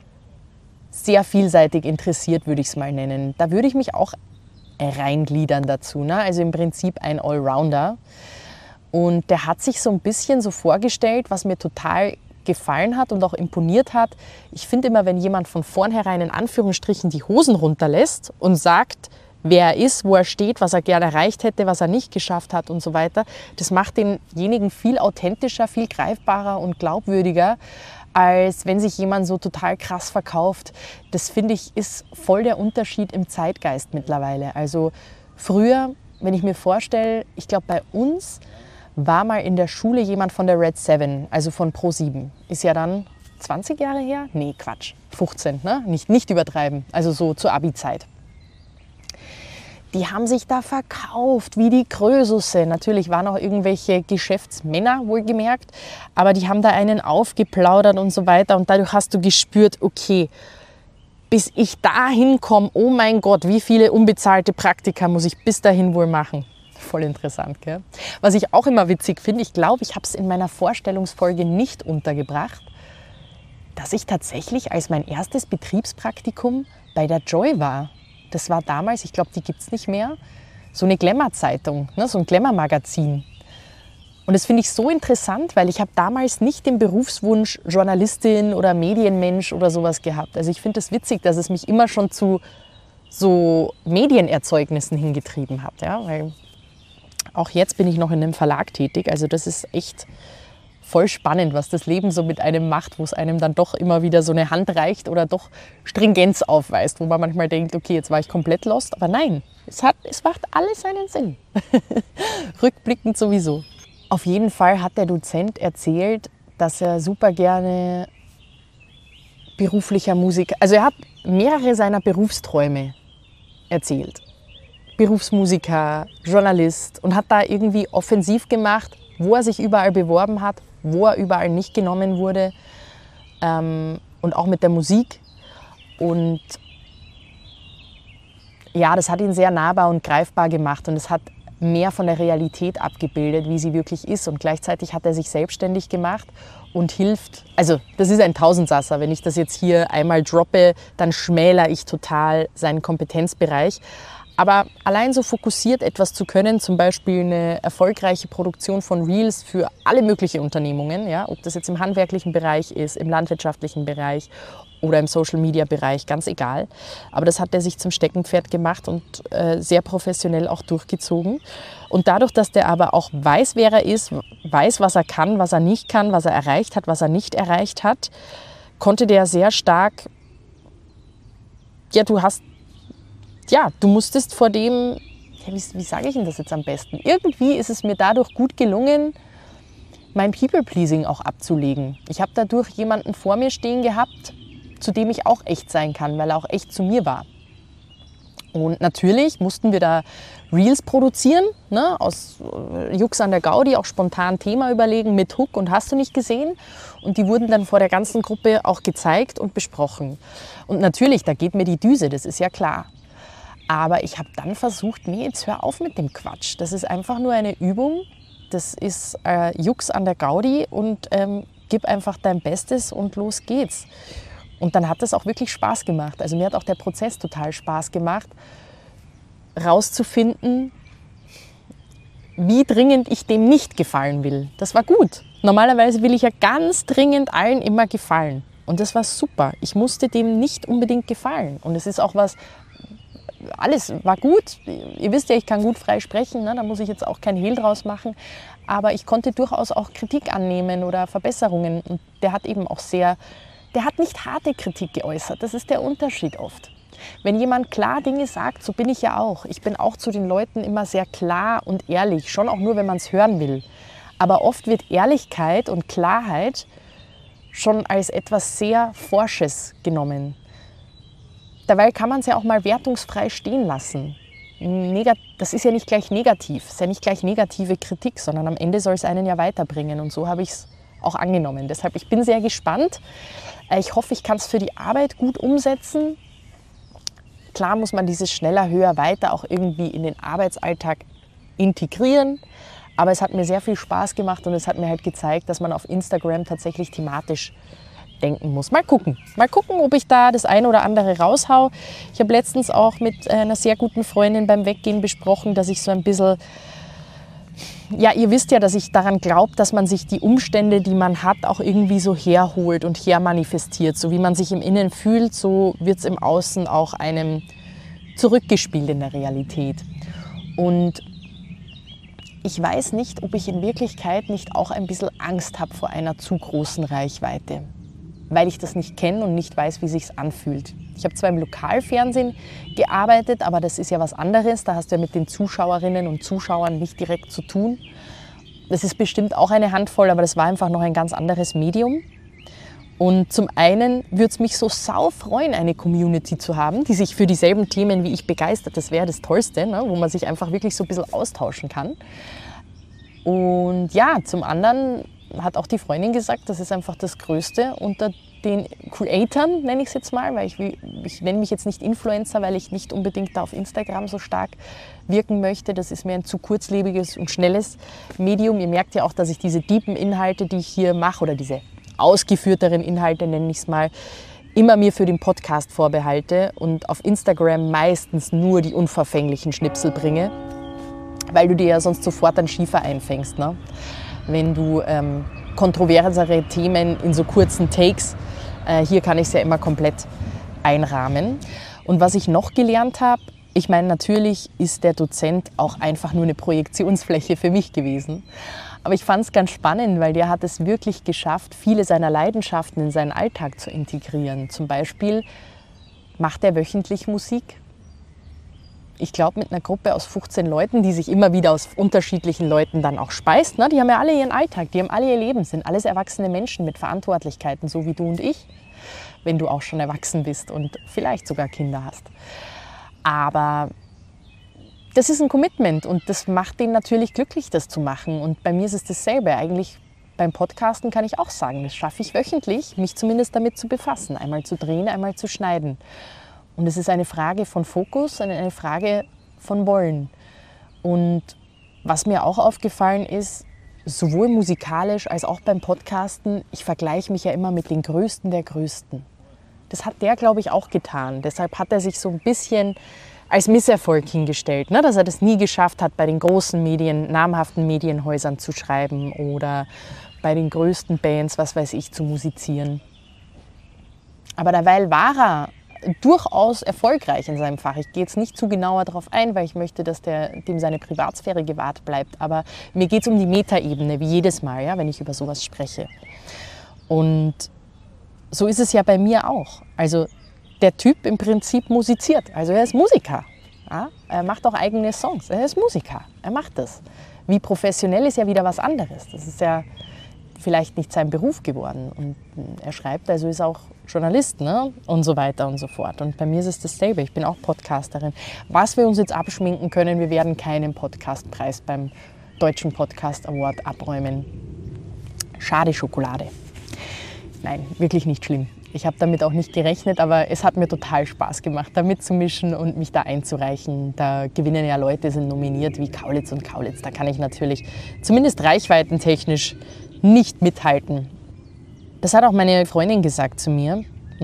[SPEAKER 1] sehr vielseitig interessiert, würde ich es mal nennen. Da würde ich mich auch reingliedern dazu, ne? Also im Prinzip ein Allrounder. Und der hat sich so ein bisschen so vorgestellt, was mir total gefallen hat und auch imponiert hat. Ich finde immer, wenn jemand von vornherein in Anführungsstrichen die Hosen runterlässt und sagt, wer er ist, wo er steht, was er gerne erreicht hätte, was er nicht geschafft hat und so weiter. Das macht denjenigen viel authentischer, viel greifbarer und glaubwürdiger, als wenn sich jemand so total krass verkauft. Das, finde ich, ist voll der Unterschied im Zeitgeist mittlerweile. Also früher, wenn ich mir vorstelle, ich glaube bei uns war mal in der Schule jemand von der Red 7, also von Pro7. Ist ja dann 20 Jahre her? Nee, Quatsch, 15, ne? Nicht übertreiben, also so zur Abi-Zeit. Die haben sich da verkauft wie die Krösusse. Natürlich waren auch irgendwelche Geschäftsmänner, wohlgemerkt, aber die haben da einen aufgeplaudert und so weiter. Und dadurch hast du gespürt, okay, bis ich dahin komme, oh mein Gott, wie viele unbezahlte Praktika muss ich bis dahin wohl machen? Voll interessant, gell? Was ich auch immer witzig finde, ich glaube, ich habe es in meiner Vorstellungsfolge nicht untergebracht, dass ich tatsächlich als mein erstes Betriebspraktikum bei der Joy war. Das war damals, ich glaube, die gibt es nicht mehr, so eine Glamour-Zeitung, ne, so ein Glamour-Magazin. Und das finde ich so interessant, weil ich habe damals nicht den Berufswunsch Journalistin oder Medienmensch oder sowas gehabt. Also ich finde es witzig, dass es mich immer schon zu so Medienerzeugnissen hingetrieben hat. Ja? Weil auch jetzt bin ich noch in einem Verlag tätig. Also das ist echt voll spannend, was das Leben so mit einem macht, wo es einem dann doch immer wieder so eine Hand reicht oder doch Stringenz aufweist, wo man manchmal denkt, okay, jetzt war ich komplett lost. Aber nein, es macht alles seinen Sinn. Rückblickend sowieso. Auf jeden Fall hat der Dozent erzählt, dass er super gerne beruflicher Musiker, also er hat mehrere seiner Berufsträume erzählt. Berufsmusiker, Journalist und hat da irgendwie offensiv gemacht, wo er sich überall beworben hat, wo er überall nicht genommen wurde und auch mit der Musik. Und ja, das hat ihn sehr nahbar und greifbar gemacht und es hat mehr von der Realität abgebildet, wie sie wirklich ist. Und gleichzeitig hat er sich selbstständig gemacht und hilft. Also das ist ein Tausendsasser. Wenn ich das jetzt hier einmal droppe, dann schmälere ich total seinen Kompetenzbereich. Aber allein so fokussiert etwas zu können, zum Beispiel eine erfolgreiche Produktion von Reels für alle möglichen Unternehmungen, ja, ob das jetzt im handwerklichen Bereich ist, im landwirtschaftlichen Bereich oder im Social-Media-Bereich, ganz egal. Aber das hat er sich zum Steckenpferd gemacht und sehr professionell auch durchgezogen. Und dadurch, dass der aber auch weiß, wer er ist, weiß, was er kann, was er nicht kann, was er erreicht hat, was er nicht erreicht hat, konnte der sehr stark, du musstest vor dem, wie sage ich denn das jetzt am besten? Irgendwie ist es mir dadurch gut gelungen, mein People-Pleasing auch abzulegen. Ich habe dadurch jemanden vor mir stehen gehabt, zu dem ich auch echt sein kann, weil er auch echt zu mir war. Und natürlich mussten wir da Reels produzieren, ne, aus Jux an der Gaudi, auch spontan Thema überlegen mit Hook und hast du nicht gesehen. Und die wurden dann vor der ganzen Gruppe auch gezeigt und besprochen. Und natürlich, da geht mir die Düse, das ist ja klar. Aber ich habe dann versucht, nee, jetzt hör auf mit dem Quatsch. Das ist einfach nur eine Übung, das ist Jux an der Gaudi und gib einfach dein Bestes und los geht's. Und dann hat das auch wirklich Spaß gemacht. Also mir hat auch der Prozess total Spaß gemacht, rauszufinden, wie dringend ich dem nicht gefallen will. Das war gut. Normalerweise will ich ja ganz dringend allen immer gefallen. Und das war super. Ich musste dem nicht unbedingt gefallen. Und es ist auch was, alles war gut. Ihr wisst ja, ich kann gut frei sprechen, ne? Da muss ich jetzt auch kein Hehl draus machen. Aber ich konnte durchaus auch Kritik annehmen oder Verbesserungen. Und der hat eben auch der hat nicht harte Kritik geäußert. Das ist der Unterschied oft. Wenn jemand klar Dinge sagt, so bin ich ja auch. Ich bin auch zu den Leuten immer sehr klar und ehrlich, schon auch nur, wenn man es hören will. Aber oft wird Ehrlichkeit und Klarheit schon als etwas sehr Forsches genommen. Dabei kann man es ja auch mal wertungsfrei stehen lassen. Das ist ja nicht gleich negativ, es ist ja nicht gleich negative Kritik, sondern am Ende soll es einen ja weiterbringen. Und so habe ich es auch angenommen. Deshalb, ich bin sehr gespannt. Ich hoffe, ich kann es für die Arbeit gut umsetzen. Klar muss man dieses schneller, höher, weiter auch irgendwie in den Arbeitsalltag integrieren. Aber es hat mir sehr viel Spaß gemacht und es hat mir halt gezeigt, dass man auf Instagram tatsächlich thematisch denken muss. Mal gucken, ob ich da das eine oder andere raushau. Ich habe letztens auch mit einer sehr guten Freundin beim Weggehen besprochen, dass ich so ein bisschen, ja, ihr wisst ja, dass ich daran glaube, dass man sich die Umstände, die man hat, auch irgendwie so herholt und hermanifestiert. So wie man sich im Innen fühlt, so wird es im Außen auch einem zurückgespielt in der Realität. Und ich weiß nicht, ob ich in Wirklichkeit nicht auch ein bisschen Angst habe vor einer zu großen Reichweite, weil ich das nicht kenne und nicht weiß, wie es sich anfühlt. Ich habe zwar im Lokalfernsehen gearbeitet, aber das ist ja was anderes. Da hast du ja mit den Zuschauerinnen und Zuschauern nicht direkt zu tun. Das ist bestimmt auch eine Handvoll, aber das war einfach noch ein ganz anderes Medium. Und zum einen würde es mich so sau freuen, eine Community zu haben, die sich für dieselben Themen wie ich begeistert. Das wäre das Tollste, ne? Wo man sich einfach wirklich so ein bisschen austauschen kann. Und ja, zum anderen hat auch die Freundin gesagt, das ist einfach das Größte unter den Creatoren, nenne ich es jetzt mal, weil ich nenne mich jetzt nicht Influencer, weil ich nicht unbedingt da auf Instagram so stark wirken möchte. Das ist mir ein zu kurzlebiges und schnelles Medium. Ihr merkt ja auch, dass ich diese deepen Inhalte, die ich hier mache, oder diese ausgeführteren Inhalte, nenne ich es mal, immer mir für den Podcast vorbehalte und auf Instagram meistens nur die unverfänglichen Schnipsel bringe. weil du dir ja sonst sofort einen Schiefer einfängst, ne? Wenn du kontroversere Themen in so kurzen Takes, hier kann ich es ja immer komplett einrahmen. Und was ich noch gelernt habe, ich meine, natürlich ist der Dozent auch einfach nur eine Projektionsfläche für mich gewesen. Aber ich fand es ganz spannend, weil der hat es wirklich geschafft, viele seiner Leidenschaften in seinen Alltag zu integrieren. Zum Beispiel macht er wöchentlich Musik. Ich glaube, mit einer Gruppe aus 15 Leuten, die sich immer wieder aus unterschiedlichen Leuten dann auch speist. Ne? Die haben ja alle ihren Alltag, die haben alle ihr Leben, sind alles erwachsene Menschen mit Verantwortlichkeiten, so wie du und ich, wenn du auch schon erwachsen bist und vielleicht sogar Kinder hast. Aber das ist ein Commitment und das macht den natürlich glücklich, das zu machen. Und bei mir ist es dasselbe. Eigentlich beim Podcasten kann ich auch sagen, das schaffe ich wöchentlich, mich zumindest damit zu befassen. Einmal zu drehen, einmal zu schneiden. Und es ist eine Frage von Fokus, eine Frage von Wollen. Und was mir auch aufgefallen ist, sowohl musikalisch als auch beim Podcasten, ich vergleiche mich ja immer mit den Größten der Größten. Das hat der, glaube ich, auch getan. Deshalb hat er sich so ein bisschen als Misserfolg hingestellt, ne? Dass er das nie geschafft hat, bei den großen Medien, namhaften Medienhäusern zu schreiben oder bei den größten Bands, was weiß ich, zu musizieren. Aber derweil war er durchaus erfolgreich in seinem Fach. Ich gehe jetzt nicht zu genauer darauf ein, weil ich möchte, dass dem seine Privatsphäre gewahrt bleibt. Aber mir geht es um die Metaebene, wie jedes Mal, ja, wenn ich über sowas spreche. Und so ist es ja bei mir auch. Also der Typ im Prinzip musiziert. Also er ist Musiker. Ja? Er macht auch eigene Songs. Er ist Musiker. Er macht das. Wie professionell ist ja wieder was anderes. Das ist ja vielleicht nicht sein Beruf geworden. Und er schreibt, also ist auch Journalist, ne? Und so weiter und so fort. Und bei mir ist es dasselbe. Ich bin auch Podcasterin. Was wir uns jetzt abschminken können, wir werden keinen Podcastpreis beim Deutschen Podcast Award abräumen. Schade Schokolade. Nein, wirklich nicht schlimm. Ich habe damit auch nicht gerechnet, aber es hat mir total Spaß gemacht, da mitzumischen und mich da einzureichen. Da gewinnen ja Leute, sind nominiert wie Kaulitz und Kaulitz. Da kann ich natürlich zumindest reichweitentechnisch nicht mithalten. Das hat auch meine Freundin gesagt zu mir,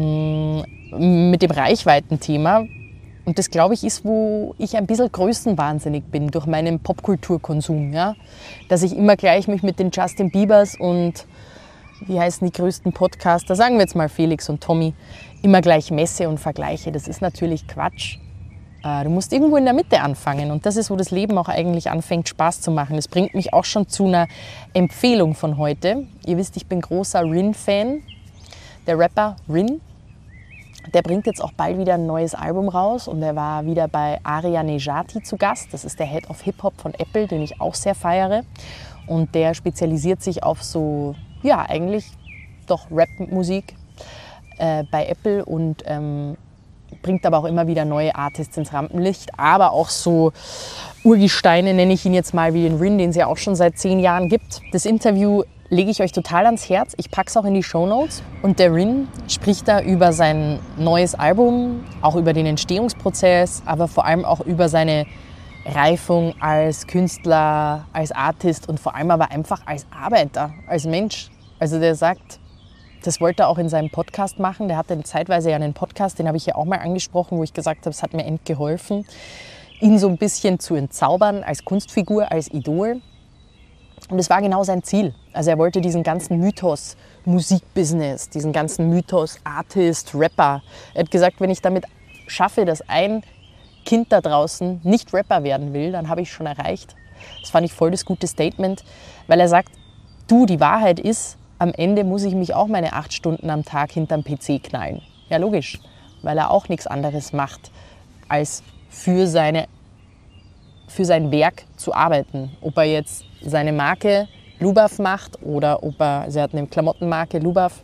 [SPEAKER 1] mit dem Reichweitenthema. Und das, glaube ich, ist, wo ich ein bisschen größenwahnsinnig bin durch meinen Popkulturkonsum. Ja? Dass ich immer gleich mich mit den Justin Biebers und wie heißen die größten Podcaster, sagen wir jetzt mal Felix und Tommy, immer gleich messe und vergleiche. Das ist natürlich Quatsch. Du musst irgendwo in der Mitte anfangen und das ist, wo das Leben auch eigentlich anfängt, Spaß zu machen. Das bringt mich auch schon zu einer Empfehlung von heute. Ihr wisst, ich bin großer Rin-Fan. Der Rapper Rin, der bringt jetzt auch bald wieder ein neues Album raus und er war wieder bei Arya Nejati zu Gast. Das ist der Head of Hip-Hop von Apple, den ich auch sehr feiere. Und der spezialisiert sich auf so, ja, eigentlich doch Rap-Musik bei Apple und bringt aber auch immer wieder neue Artists ins Rampenlicht, aber auch so Urgesteine, nenne ich ihn jetzt mal, wie den Rin, den es ja auch schon seit 10 Jahren gibt. Das Interview lege ich euch total ans Herz. Ich packe es auch in die Shownotes. Und der Rin spricht da über sein neues Album, auch über den Entstehungsprozess, aber vor allem auch über seine Reifung als Künstler, als Artist und vor allem aber einfach als Arbeiter, als Mensch. Also der sagt, das wollte er auch in seinem Podcast machen. Der hatte zeitweise ja einen Podcast, den habe ich ja auch mal angesprochen, wo ich gesagt habe, es hat mir geholfen, ihn so ein bisschen zu entzaubern als Kunstfigur, als Idol. Und es war genau sein Ziel. Also er wollte diesen ganzen Mythos Musikbusiness, diesen ganzen Mythos Artist, Rapper. Er hat gesagt, wenn ich damit schaffe, dass ein Kind da draußen nicht Rapper werden will, dann habe ich schon erreicht. Das fand ich voll das gute Statement, weil er sagt, du, die Wahrheit ist, am Ende muss ich mich auch meine 8 Stunden am Tag hinterm PC knallen. Ja, logisch, weil er auch nichts anderes macht, als für sein Werk zu arbeiten. Ob er jetzt seine Marke Lubaf macht oder ob er, sie hat eine Klamottenmarke Lubaf,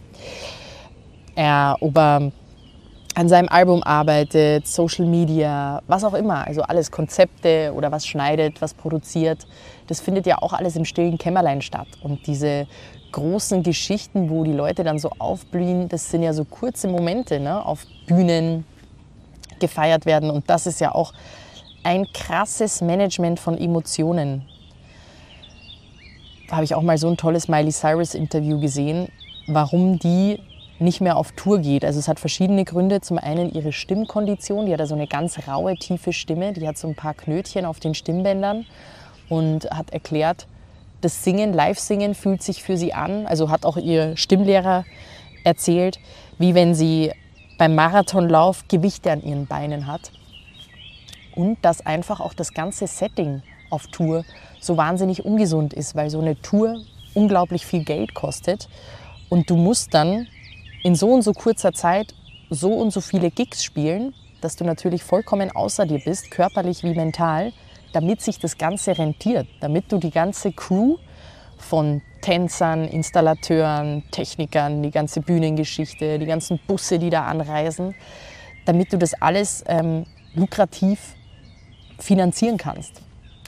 [SPEAKER 1] ob er an seinem Album arbeitet, Social Media, was auch immer, also alles Konzepte oder was schneidet, was produziert, das findet ja auch alles im stillen Kämmerlein statt. Und diese großen Geschichten, wo die Leute dann so aufblühen, das sind ja so kurze Momente, ne, auf Bühnen gefeiert werden. Und das ist ja auch ein krasses Management von Emotionen. Da habe ich auch mal so ein tolles Miley Cyrus Interview gesehen, warum die nicht mehr auf Tour geht. Also es hat verschiedene Gründe. Zum einen ihre Stimmkondition, die hat ja so eine ganz raue, tiefe Stimme, die hat so ein paar Knötchen auf den Stimmbändern und hat erklärt, das Singen, Live-Singen fühlt sich für sie an, also hat auch ihr Stimmlehrer erzählt, wie wenn sie beim Marathonlauf Gewichte an ihren Beinen hat. Und dass einfach auch das ganze Setting auf Tour so wahnsinnig ungesund ist, weil so eine Tour unglaublich viel Geld kostet und du musst dann in so und so kurzer Zeit so und so viele Gigs spielen, dass du natürlich vollkommen außer dir bist, körperlich wie mental, damit sich das Ganze rentiert, damit du die ganze Crew von Tänzern, Installateuren, Technikern, die ganze Bühnengeschichte, die ganzen Busse, die da anreisen, damit du das alles lukrativ finanzieren kannst.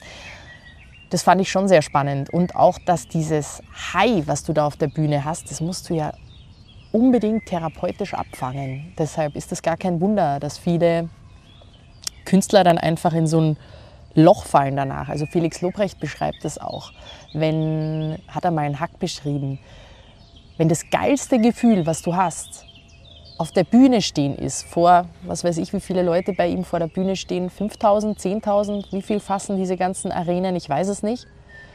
[SPEAKER 1] Das fand ich schon sehr spannend. Und auch, dass dieses High, was du da auf der Bühne hast, das musst du ja unbedingt therapeutisch abfangen. Deshalb ist es gar kein Wunder, dass viele Künstler dann einfach in so ein Loch fallen danach. Also Felix Lobrecht beschreibt das auch. Hat er mal einen Hack beschrieben, wenn das geilste Gefühl, was du hast, auf der Bühne stehen ist, vor, was weiß ich, wie viele Leute bei ihm vor der Bühne stehen, 5.000, 10.000, wie viel fassen diese ganzen Arenen, ich weiß es nicht.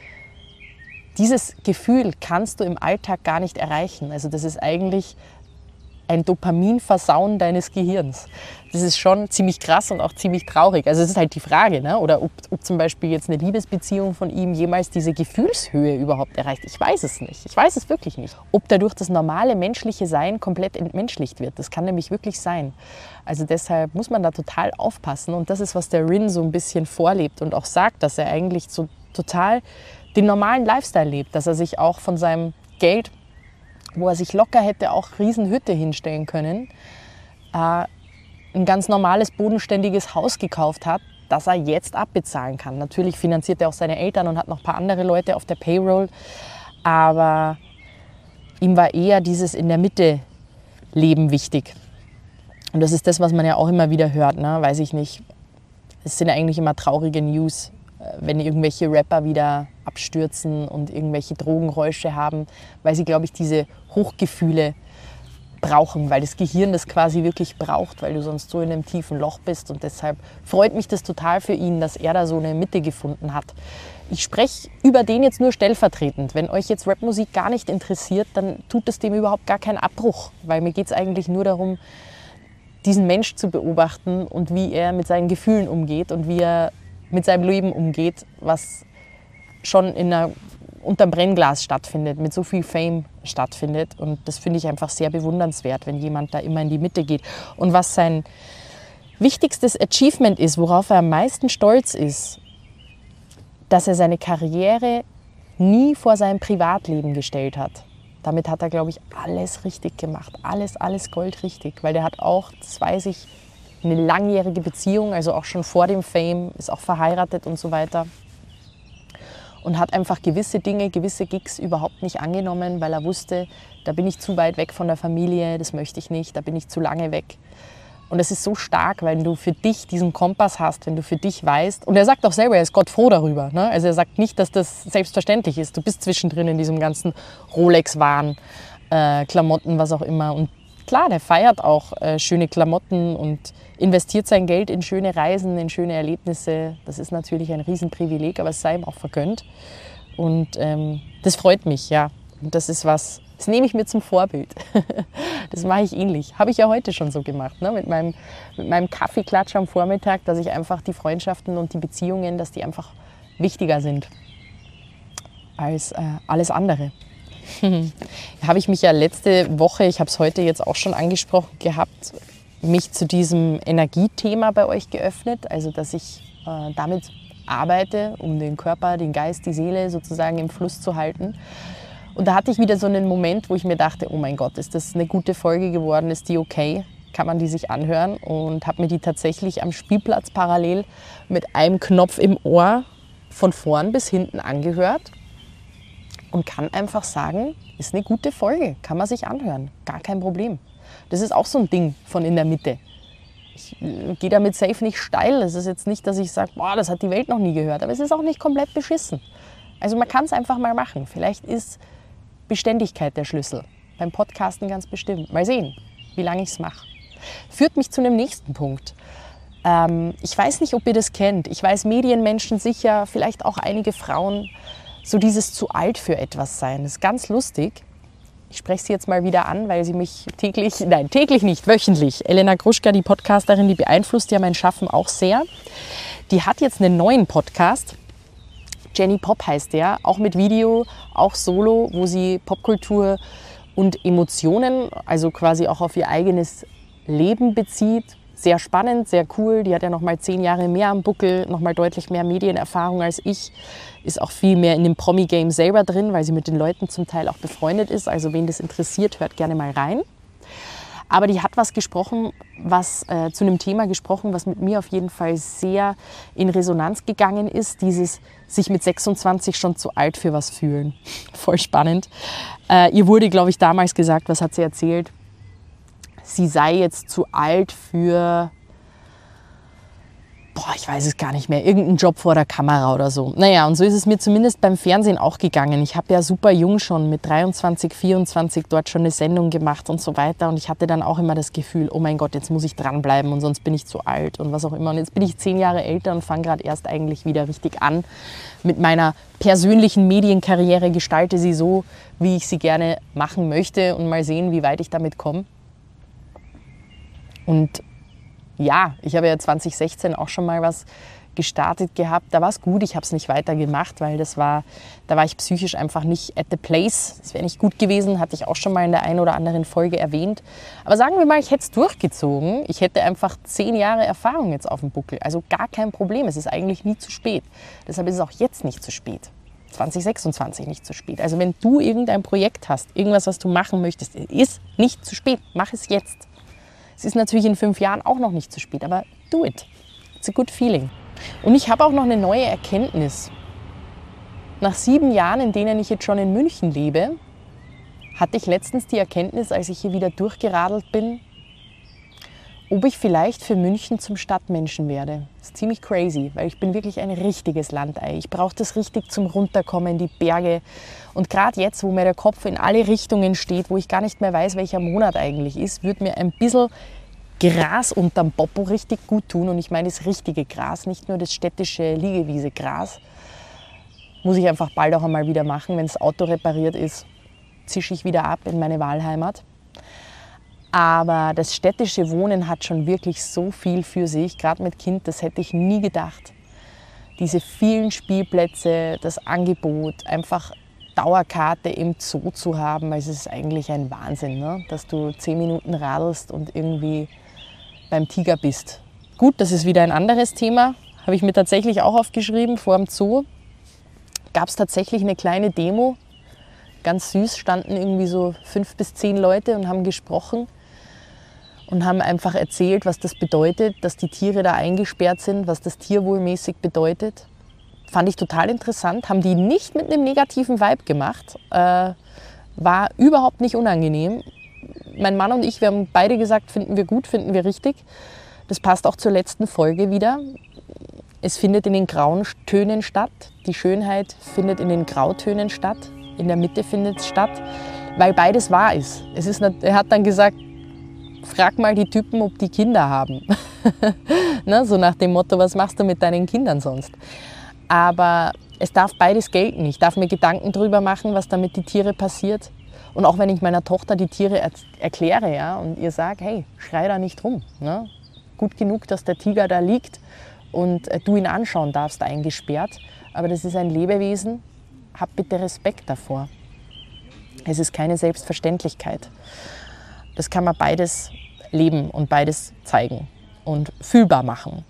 [SPEAKER 1] Dieses Gefühl kannst du im Alltag gar nicht erreichen. Also das ist eigentlich ein Dopaminversauen deines Gehirns. Das ist schon ziemlich krass und auch ziemlich traurig. Also es ist halt die Frage, ne? Oder ob zum Beispiel jetzt eine Liebesbeziehung von ihm jemals diese Gefühlshöhe überhaupt erreicht. Ich weiß es nicht. Ich weiß es wirklich nicht. Ob dadurch das normale menschliche Sein komplett entmenschlicht wird. Das kann nämlich wirklich sein. Also deshalb muss man da total aufpassen. Und das ist, was der Rin so ein bisschen vorlebt und auch sagt, dass er eigentlich so total den normalen Lifestyle lebt. Dass er sich auch von seinem Geld, wo er sich locker hätte auch Riesenhütte hinstellen können, ein ganz normales, bodenständiges Haus gekauft hat, das er jetzt abbezahlen kann. Natürlich finanziert er auch seine Eltern und hat noch ein paar andere Leute auf der Payroll, aber ihm war eher dieses in der Mitte Leben wichtig. Und das ist das, was man ja auch immer wieder hört, ne? Weiß ich nicht. Es sind eigentlich immer traurige News, wenn irgendwelche Rapper wieder abstürzen und irgendwelche Drogenräusche haben, weil sie, glaube ich, diese Hochgefühle brauchen, weil das Gehirn das quasi wirklich braucht, weil du sonst so in einem tiefen Loch bist. Und deshalb freut mich das total für ihn, dass er da so eine Mitte gefunden hat. Ich spreche über den jetzt nur stellvertretend. Wenn euch jetzt Rapmusik gar nicht interessiert, dann tut es dem überhaupt gar keinen Abbruch, weil mir geht es eigentlich nur darum, diesen Mensch zu beobachten und wie er mit seinen Gefühlen umgeht und wie er mit seinem Leben umgeht, was schon unterm Brennglas stattfindet, mit so viel Fame stattfindet. Und das finde ich einfach sehr bewundernswert, wenn jemand da immer in die Mitte geht. Und was sein wichtigstes Achievement ist, worauf er am meisten stolz ist, dass er seine Karriere nie vor seinem Privatleben gestellt hat. Damit hat er, glaube ich, alles richtig gemacht. Alles goldrichtig. Weil der hat auch, das weiß ich, eine langjährige Beziehung, also auch schon vor dem Fame, ist auch verheiratet und so weiter. Und hat einfach gewisse Dinge, gewisse Gigs überhaupt nicht angenommen, weil er wusste, da bin ich zu weit weg von der Familie, das möchte ich nicht, da bin ich zu lange weg. Und das ist so stark, weil du für dich diesen Kompass hast, wenn du für dich weißt. Und er sagt auch selber, er ist Gott froh darüber. Ne? Also er sagt nicht, dass das selbstverständlich ist. Du bist zwischendrin in diesem ganzen Rolex-Wahn, Klamotten, was auch immer. Und klar, der feiert auch schöne Klamotten und investiert sein Geld in schöne Reisen, in schöne Erlebnisse. Das ist natürlich ein Riesenprivileg, aber es sei ihm auch vergönnt. Und das freut mich, ja. Und das ist was, das nehme ich mir zum Vorbild. Das mache ich ähnlich. Habe ich ja heute schon so gemacht, ne? Mit meinem Kaffeeklatsch am Vormittag, dass ich einfach die Freundschaften und die Beziehungen, dass die einfach wichtiger sind als alles andere. Habe ich mich ja letzte Woche, ich habe es heute jetzt auch schon angesprochen gehabt, mich zu diesem Energiethema bei euch geöffnet. Also dass ich damit arbeite, um den Körper, den Geist, die Seele sozusagen im Fluss zu halten. Und da hatte ich wieder so einen Moment, wo ich mir dachte, oh mein Gott, ist das eine gute Folge geworden, ist die okay? Kann man die sich anhören? Und habe mir die tatsächlich am Spielplatz parallel mit einem Knopf im Ohr von vorn bis hinten angehört. Und kann einfach sagen, ist eine gute Folge, kann man sich anhören, gar kein Problem. Das ist auch so ein Ding von in der Mitte. Ich gehe damit safe nicht steil. Es ist jetzt nicht, dass ich sage, boah, das hat die Welt noch nie gehört. Aber es ist auch nicht komplett beschissen. Also man kann es einfach mal machen. Vielleicht ist Beständigkeit der Schlüssel. Beim Podcasten ganz bestimmt. Mal sehen, wie lange ich es mache. Führt mich zu einem nächsten Punkt. Ich weiß nicht, ob ihr das kennt. Ich weiß, Medienmenschen sicher, vielleicht auch einige Frauen, so dieses zu alt für etwas sein. Das ist ganz lustig. Ich spreche sie jetzt mal wieder an, weil sie mich täglich nicht, wöchentlich. Elena Gruschka, die Podcasterin, die beeinflusst ja mein Schaffen auch sehr. Die hat jetzt einen neuen Podcast. Jenny Pop heißt der, auch mit Video, auch solo, wo sie Popkultur und Emotionen, also quasi auch auf ihr eigenes Leben bezieht. Sehr spannend, sehr cool. Die hat ja noch mal 10 Jahre mehr am Buckel, noch mal deutlich mehr Medienerfahrung als ich. Ist auch viel mehr in dem Promi-Game selber drin, weil sie mit den Leuten zum Teil auch befreundet ist. Also wen das interessiert, hört gerne mal rein. Aber die hat was gesprochen, zu einem Thema gesprochen, was mit mir auf jeden Fall sehr in Resonanz gegangen ist. Dieses sich mit 26 schon zu alt für was fühlen. Voll spannend. Ihr wurde, glaube ich, damals gesagt, was hat sie erzählt? Sie sei jetzt zu alt für, ich weiß es gar nicht mehr, irgendeinen Job vor der Kamera oder so. Naja, und so ist es mir zumindest beim Fernsehen auch gegangen. Ich habe ja super jung schon mit 23, 24 dort schon eine Sendung gemacht und so weiter. Und ich hatte dann auch immer das Gefühl, oh mein Gott, jetzt muss ich dranbleiben und sonst bin ich zu alt und was auch immer. Und jetzt bin ich 10 Jahre älter und fange gerade erst eigentlich wieder richtig an mit meiner persönlichen Medienkarriere, gestalte sie so, wie ich sie gerne machen möchte und mal sehen, wie weit ich damit komme. Und ja, ich habe ja 2016 auch schon mal was gestartet gehabt. Da war es gut, ich habe es nicht weiter gemacht, weil da war ich psychisch einfach nicht at the place. Das wäre nicht gut gewesen, hatte ich auch schon mal in der einen oder anderen Folge erwähnt. Aber sagen wir mal, ich hätte es durchgezogen. Ich hätte einfach 10 Jahre Erfahrung jetzt auf dem Buckel. Also gar kein Problem, es ist eigentlich nie zu spät. Deshalb ist es auch jetzt nicht zu spät. 2026 nicht zu spät. Also wenn du irgendein Projekt hast, irgendwas, was du machen möchtest, ist nicht zu spät. Mach es jetzt. Es ist natürlich in 5 Jahren auch noch nicht zu spät, aber do it. It's a good feeling. Und ich habe auch noch eine neue Erkenntnis. Nach 7 Jahren, in denen ich jetzt schon in München lebe, hatte ich letztens die Erkenntnis, als ich hier wieder durchgeradelt bin, ob ich vielleicht für München zum Stadtmenschen werde. Das ist ziemlich crazy, weil ich bin wirklich ein richtiges Landei. Ich brauche das richtig zum Runterkommen, die Berge. Und gerade jetzt, wo mir der Kopf in alle Richtungen steht, wo ich gar nicht mehr weiß, welcher Monat eigentlich ist, würde mir ein bisschen Gras unterm Popo richtig gut tun. Und ich meine das richtige Gras, nicht nur das städtische Liegewiese-Gras. Muss ich einfach bald auch einmal wieder machen. Wenn das Auto repariert ist, zische ich wieder ab in meine Wahlheimat. Aber das städtische Wohnen hat schon wirklich so viel für sich, gerade mit Kind, das hätte ich nie gedacht. Diese vielen Spielplätze, das Angebot, einfach Dauerkarte im Zoo zu haben, also es ist eigentlich ein Wahnsinn, ne? Dass du 10 Minuten radelst und irgendwie beim Tiger bist. Gut, das ist wieder ein anderes Thema, habe ich mir tatsächlich auch aufgeschrieben. Vor dem Zoo gab es tatsächlich eine kleine Demo, ganz süß, standen irgendwie so 5 bis 10 Leute und haben gesprochen. Und haben einfach erzählt, was das bedeutet, dass die Tiere da eingesperrt sind, was das tierwohlmäßig bedeutet. Fand ich total interessant. Haben die nicht mit einem negativen Vibe gemacht. War überhaupt nicht unangenehm. Mein Mann und ich, wir haben beide gesagt, finden wir gut, finden wir richtig. Das passt auch zur letzten Folge wieder. Es findet in den grauen Tönen statt. Die Schönheit findet in den Grautönen statt. In der Mitte findet es statt, weil beides wahr ist. Er hat dann gesagt, frag mal die Typen, ob die Kinder haben. Ne, so nach dem Motto, was machst du mit deinen Kindern sonst? Aber es darf beides gelten. Ich darf mir Gedanken darüber machen, was da mit den Tieren passiert. Und auch wenn ich meiner Tochter die Tiere erkläre, ja, und ihr sagt, hey, schrei da nicht rum. Ne? Gut genug, dass der Tiger da liegt und du ihn anschauen darfst, eingesperrt. Aber das ist ein Lebewesen. Hab bitte Respekt davor. Es ist keine Selbstverständlichkeit. Das kann man beides leben und beides zeigen und fühlbar machen.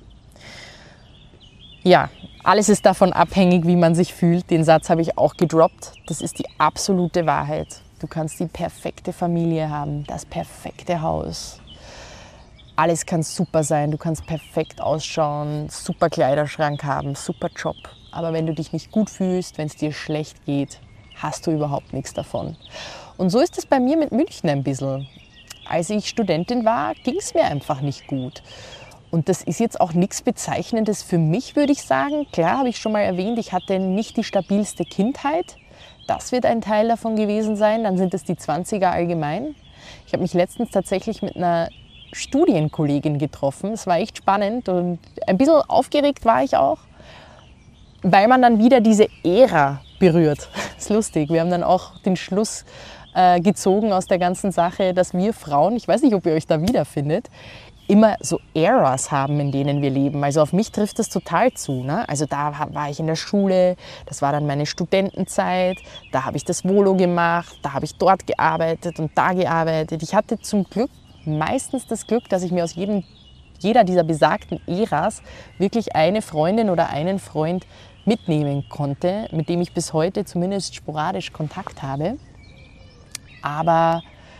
[SPEAKER 1] Ja, alles ist davon abhängig, wie man sich fühlt. Den Satz habe ich auch gedroppt. Das ist die absolute Wahrheit. Du kannst die perfekte Familie haben, das perfekte Haus. Alles kann super sein. Du kannst perfekt ausschauen, super Kleiderschrank haben, super Job. Aber wenn du dich nicht gut fühlst, wenn es dir schlecht geht, hast du überhaupt nichts davon. Und so ist es bei mir mit München ein bisschen. Als ich Studentin war, ging es mir einfach nicht gut. Und das ist jetzt auch nichts Bezeichnendes für mich, würde ich sagen. Klar, habe ich schon mal erwähnt, ich hatte nicht die stabilste Kindheit. Das wird ein Teil davon gewesen sein. Dann sind es die 20er allgemein. Ich habe mich letztens tatsächlich mit einer Studienkollegin getroffen. Es war echt spannend und ein bisschen aufgeregt war ich auch, weil man dann wieder diese Ära berührt. Das ist lustig. Wir haben dann auch den Schluss gezogen aus der ganzen Sache, dass wir Frauen, ich weiß nicht, ob ihr euch da wiederfindet, immer so Eras haben, in denen wir leben. Also auf mich trifft das total zu. Ne? Also da war ich in der Schule, das war dann meine Studentenzeit, da habe ich das Volo gemacht, da habe ich dort gearbeitet und da gearbeitet. Ich hatte zum Glück meistens das Glück, dass ich mir aus jeder dieser besagten Eras wirklich eine Freundin oder einen Freund mitnehmen konnte, mit dem ich bis heute zumindest sporadisch Kontakt habe. Aber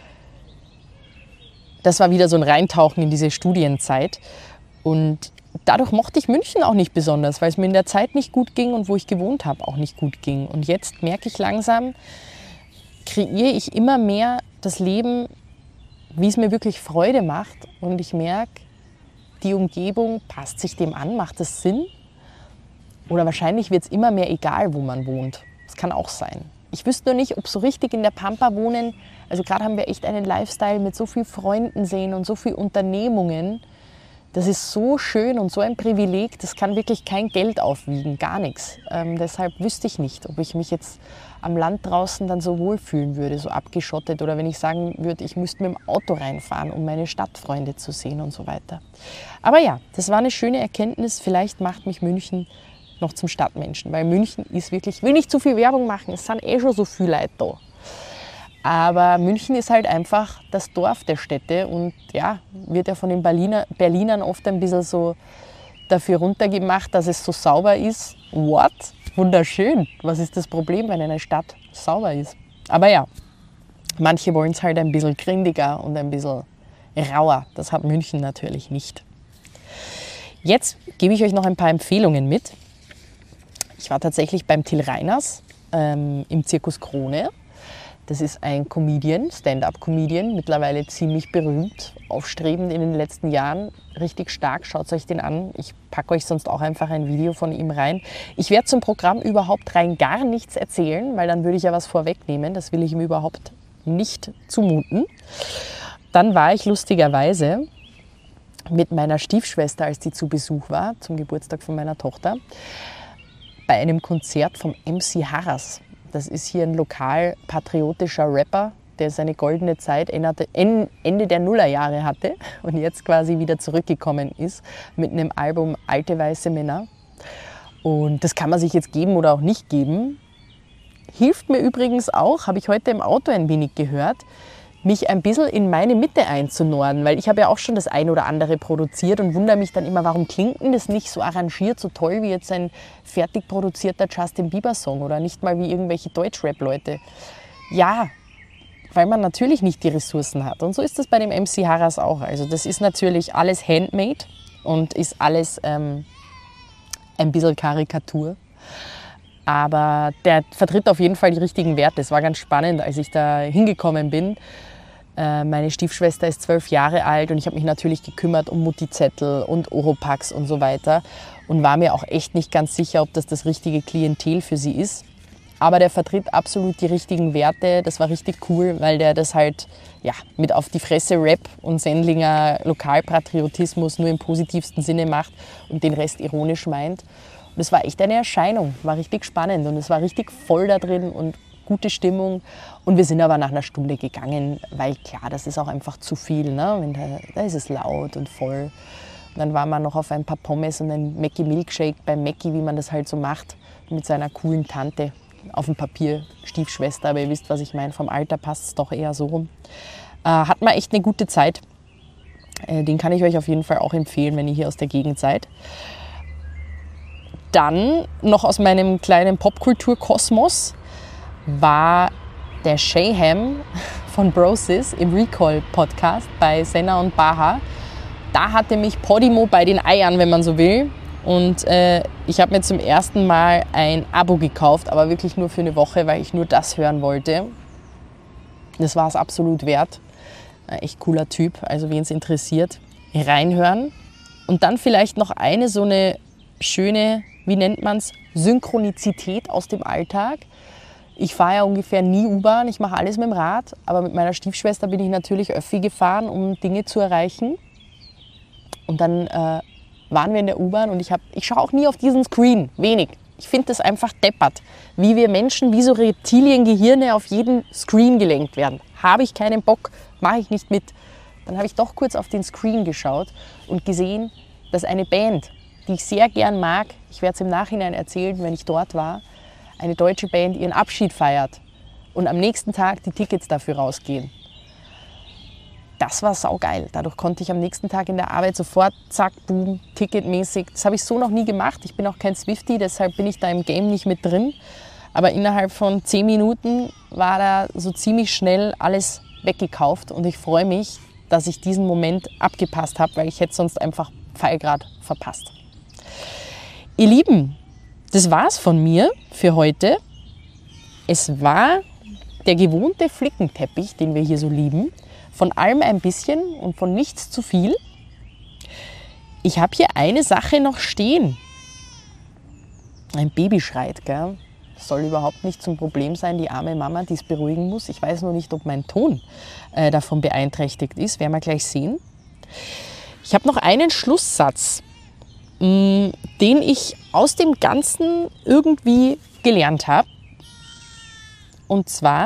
[SPEAKER 1] das war wieder so ein Reintauchen in diese Studienzeit. Und dadurch mochte ich München auch nicht besonders, weil es mir in der Zeit nicht gut ging und wo ich gewohnt habe, auch nicht gut ging. Und jetzt merke ich langsam, kreiere ich immer mehr das Leben, wie es mir wirklich Freude macht. Und ich merke, die Umgebung passt sich dem an, macht es Sinn? Oder wahrscheinlich wird es immer mehr egal, wo man wohnt. Das kann auch sein. Ich wüsste nur nicht, ob so richtig in der Pampa wohnen, also gerade haben wir echt einen Lifestyle mit so vielen Freunden sehen und so vielen Unternehmungen. Das ist so schön und so ein Privileg, das kann wirklich kein Geld aufwiegen, gar nichts. Deshalb wüsste ich nicht, ob ich mich jetzt am Land draußen dann so wohlfühlen würde, so abgeschottet. Oder wenn ich sagen würde, ich müsste mit dem Auto reinfahren, um meine Stadtfreunde zu sehen und so weiter. Aber ja, das war eine schöne Erkenntnis. Vielleicht macht mich München noch zum Stadtmenschen, weil München ist wirklich, ich will nicht zu viel Werbung machen, es sind eh schon so viele Leute da. Aber München ist halt einfach das Dorf der Städte und ja, wird ja von den Berlinern oft ein bisschen so dafür runtergemacht, dass es so sauber ist. What? Wunderschön. Was ist das Problem, wenn eine Stadt sauber ist? Aber ja, manche wollen es halt ein bisschen grindiger und ein bisschen rauer. Das hat München natürlich nicht. Jetzt gebe ich euch noch ein paar Empfehlungen mit. Ich war tatsächlich beim Till Reiners im Zirkus Krone. Das ist ein Comedian, Stand-up-Comedian, mittlerweile ziemlich berühmt, aufstrebend in den letzten Jahren, richtig stark, schaut euch den an. Ich packe euch sonst auch einfach ein Video von ihm rein. Ich werde zum Programm überhaupt rein gar nichts erzählen, weil dann würde ich ja was vorwegnehmen, das will ich ihm überhaupt nicht zumuten. Dann war ich lustigerweise mit meiner Stiefschwester, als die zu Besuch war, zum Geburtstag von meiner Tochter, bei einem Konzert vom MC Harras. Das ist hier ein lokal patriotischer Rapper, der seine goldene Zeit Ende der Nullerjahre hatte und jetzt quasi wieder zurückgekommen ist mit einem Album Alte weiße Männer. Und das kann man sich jetzt geben oder auch nicht geben. Hilft mir übrigens auch, habe ich heute im Auto ein wenig gehört, mich ein bisschen in meine Mitte einzunorden, weil ich habe ja auch schon das ein oder andere produziert und wundere mich dann immer, warum klingt denn das nicht so arrangiert, so toll wie jetzt ein fertig produzierter Justin Bieber-Song oder nicht mal wie irgendwelche Deutschrap-Leute. Ja, weil man natürlich nicht die Ressourcen hat. Und so ist das bei dem MC Harras auch. Also das ist natürlich alles handmade und ist alles ein bisschen Karikatur. Aber der vertritt auf jeden Fall die richtigen Werte. Es war ganz spannend, als ich da hingekommen bin. Meine Stiefschwester ist 12 Jahre alt und ich habe mich natürlich gekümmert um Mutti-Zettel und Oropax und so weiter und war mir auch echt nicht ganz sicher, ob das das richtige Klientel für sie ist. Aber der vertritt absolut die richtigen Werte. Das war richtig cool, weil der das halt ja, mit auf die Fresse Rap und Sendlinger Lokalpatriotismus nur im positivsten Sinne macht und den Rest ironisch meint. Und es war echt eine Erscheinung, war richtig spannend und es war richtig voll da drin und gute Stimmung. Und wir sind aber nach einer Stunde gegangen, weil klar, das ist auch einfach zu viel. Ne? Wenn da ist es laut und voll. Und dann waren wir noch auf ein paar Pommes und ein Mackie Milkshake bei Mackie, wie man das halt so macht, mit seiner coolen Tante. Auf dem Papier Stiefschwester, aber ihr wisst, was ich meine. Vom Alter passt es doch eher so rum. Hat man echt eine gute Zeit. Den kann ich euch auf jeden Fall auch empfehlen, wenn ihr hier aus der Gegend seid. Dann noch aus meinem kleinen Popkulturkosmos war der Shayham von Brosis im Recall-Podcast bei Senna und Baha. Da hatte mich Podimo bei den Eiern, wenn man so will. Und ich habe mir zum ersten Mal ein Abo gekauft, aber wirklich nur für eine Woche, weil ich nur das hören wollte. Das war es absolut wert. Echt cooler Typ, also wen es interessiert, reinhören. Und dann vielleicht noch eine so eine schöne, wie nennt man es, Synchronizität aus dem Alltag. Ich fahre ja ungefähr nie U-Bahn, ich mache alles mit dem Rad, aber mit meiner Stiefschwester bin ich natürlich Öffi gefahren, um Dinge zu erreichen. Und dann waren wir in der U-Bahn und ich schaue auch nie auf diesen Screen, wenig. Ich finde das einfach deppert, wie wir Menschen wie so Reptiliengehirne auf jeden Screen gelenkt werden. Habe ich keinen Bock, mache ich nicht mit. Dann habe ich doch kurz auf den Screen geschaut und gesehen, dass eine Band, die ich sehr gern mag, ich werde es im Nachhinein erzählen, wenn ich dort war, eine deutsche Band ihren Abschied feiert und am nächsten Tag die Tickets dafür rausgehen. Das war saugeil. Dadurch konnte ich am nächsten Tag in der Arbeit sofort, zack, boom, ticketmäßig. Das habe ich so noch nie gemacht. Ich bin auch kein Swiftie, deshalb bin ich da im Game nicht mit drin. Aber innerhalb von 10 Minuten war da so ziemlich schnell alles weggekauft und ich freue mich, dass ich diesen Moment abgepasst habe, weil ich hätte sonst einfach Pfeilgrad verpasst. Ihr Lieben, das war's von mir für heute. Es war der gewohnte Flickenteppich, den wir hier so lieben. Von allem ein bisschen und von nichts zu viel. Ich habe hier eine Sache noch stehen. Ein Baby schreit, gell? Das soll überhaupt nicht zum Problem sein, die arme Mama, die es beruhigen muss. Ich weiß nur nicht, ob mein Ton davon beeinträchtigt ist. Werden wir gleich sehen. Ich habe noch einen Schlusssatz, den ich aus dem Ganzen irgendwie gelernt habe. Und zwar,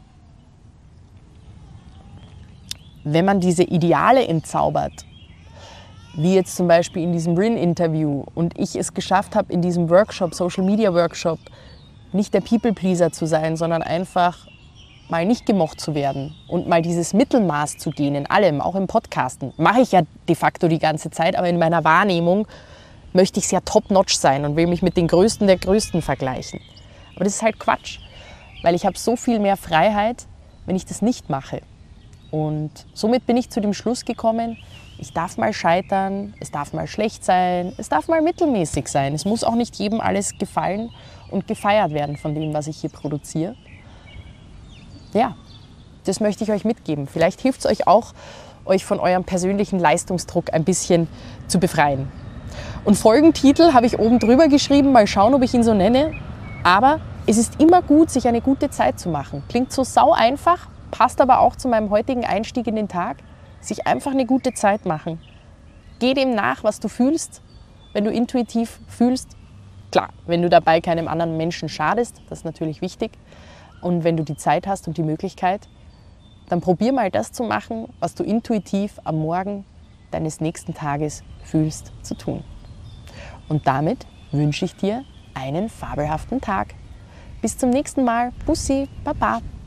[SPEAKER 1] wenn man diese Ideale entzaubert, wie jetzt zum Beispiel in diesem RIN-Interview und ich es geschafft habe, in diesem Workshop, Social-Media-Workshop, nicht der People-Pleaser zu sein, sondern einfach mal nicht gemocht zu werden und mal dieses Mittelmaß zu gehen in allem, auch im Podcasten. Mache ich ja de facto die ganze Zeit, aber in meiner Wahrnehmung möchte ich es ja top-notch sein und will mich mit den Größten der Größten vergleichen. Aber das ist halt Quatsch, weil ich habe so viel mehr Freiheit, wenn ich das nicht mache. Und somit bin ich zu dem Schluss gekommen, ich darf mal scheitern, es darf mal schlecht sein, es darf mal mittelmäßig sein. Es muss auch nicht jedem alles gefallen und gefeiert werden von dem, was ich hier produziere. Ja, das möchte ich euch mitgeben. Vielleicht hilft es euch auch, euch von eurem persönlichen Leistungsdruck ein bisschen zu befreien. Und Folgentitel habe ich oben drüber geschrieben, mal schauen, ob ich ihn so nenne. Aber es ist immer gut, sich eine gute Zeit zu machen. Klingt so sau einfach, passt aber auch zu meinem heutigen Einstieg in den Tag. Sich einfach eine gute Zeit machen. Geh dem nach, was du fühlst. Wenn du intuitiv fühlst, klar, wenn du dabei keinem anderen Menschen schadest, das ist natürlich wichtig. Und wenn du die Zeit hast und die Möglichkeit, dann probier mal das zu machen, was du intuitiv am Morgen deines nächsten Tages fühlst zu tun. Und damit wünsche ich dir einen fabelhaften Tag. Bis zum nächsten Mal. Bussi, Baba.